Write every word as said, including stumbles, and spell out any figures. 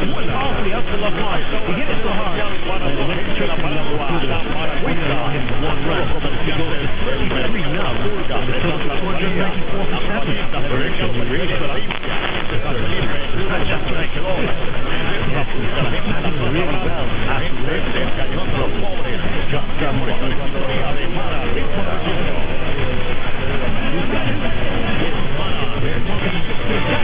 Powerfully up to Lamar. He hit it so hard. And the next trick coming up to the window in one run. He goes to thirty-three now. The total two hundred ninety-four for Tapper. Direction he rated. That's right. This is really well.